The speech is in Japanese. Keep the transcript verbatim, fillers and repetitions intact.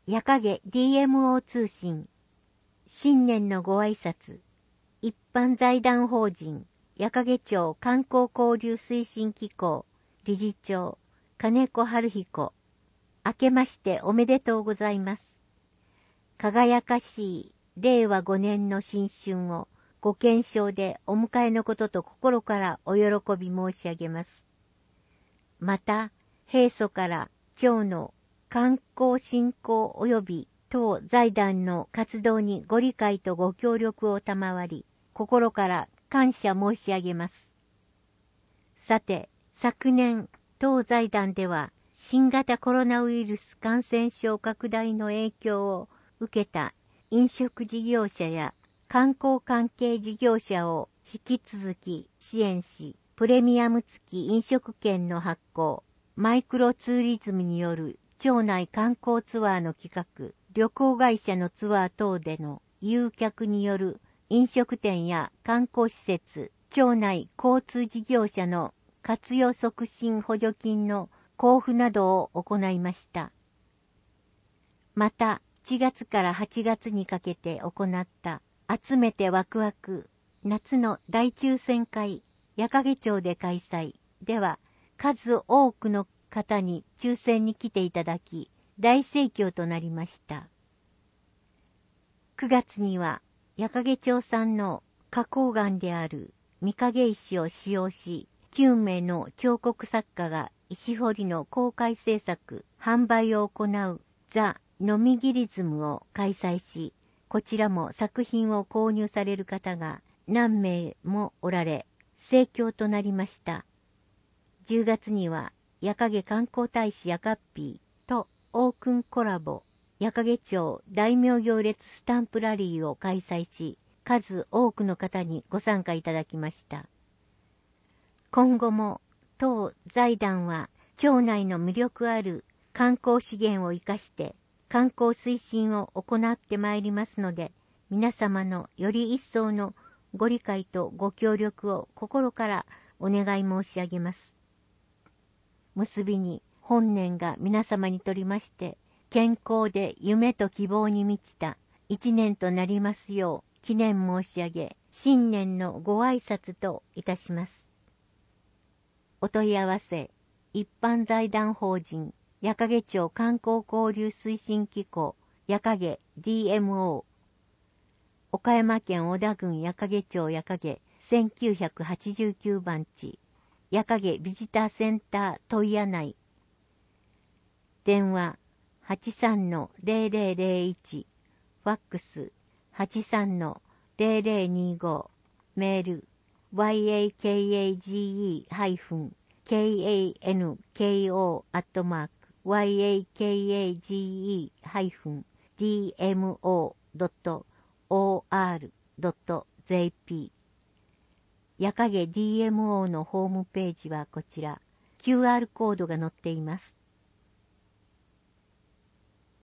矢影 ディーエムオー 通信。新年のご挨拶。一般財団法人矢影町観光交流推進機構理事長金子春彦。明けましておめでとうございます。輝かしいれいわごねんの新春をご健勝でお迎えのことと心からお喜び申し上げます。また、平素から町の観光振興及び当財団の活動にご理解とご協力を賜り、心から感謝申し上げます。さて、昨年、当財団では新型コロナウイルス感染症拡大の影響を受けた飲食事業者や観光関係事業者を引き続き支援し、プレミアム付き飲食券の発行、マイクロツーリズムによる町内観光ツアーの企画、旅行会社のツアー等での誘客による飲食店や観光施設、町内交通事業者の活用促進補助金の交付などを行いました。また、しちがつからはちがつにかけて行った集めてワクワク夏の大抽選会矢影町で開催では数多くの方に抽選に来ていただき大盛況となりました。くがつには矢影町産の花崗岩である御影石を使用しきゅうめいの彫刻作家が石彫りの公開制作販売を行うザ・ノミギリズムを開催し、こちらも作品を購入される方が何名もおられ、盛況となりました。じゅうがつには、矢影観光大使やかっぴーとオークンコラボ、矢影町大名行列スタンプラリーを開催し、数多くの方にご参加いただきました。今後も、当財団は、町内の魅力ある観光資源を生かして、観光推進を行ってまいりますので、皆様のより一層のご理解とご協力を心からお願い申し上げます。結びに本年が皆様にとりまして、健康で夢と希望に満ちた一年となりますよう記念申し上げ、新年のご挨拶といたします。お問い合わせ、一般財団法人、矢影町観光交流推進機構矢影 ディーエムオー 岡山県小田郡矢影町矢影せんきゅうひゃくはちじゅうきゅうばん地矢影ビジターセンター問屋内電話 はちさんのゼロゼロゼロいち ファックス はちさんのゼロゼロにご メール ワイエーケーエージーイー ハイフン ケーエーエヌケーオー アットマークワイエーケーエージーイー ハイフン ディーエムオー ドット オーアール ドット ジェーピー 矢影 ディーエムオー のホームページはこちら キューアール コードが載っています。